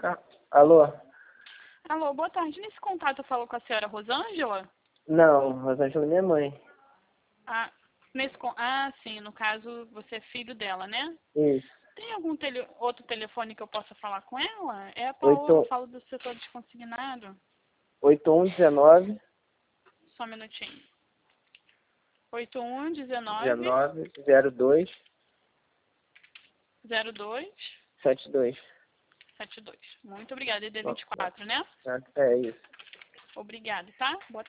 Alô? Alô, boa tarde. Nesse contato eu falo com a senhora Rosângela? Não, Rosângela é minha mãe. Ah, sim, no caso você é filho dela, né? Isso. Tem algum outro telefone que eu possa falar com ela? É a Paola, eu 8, falo do setor de consignado. 8119 Só um minutinho. 8119 19 02 02 72. 72. Muito obrigada. E D24, né? É isso. Obrigada, tá? Boa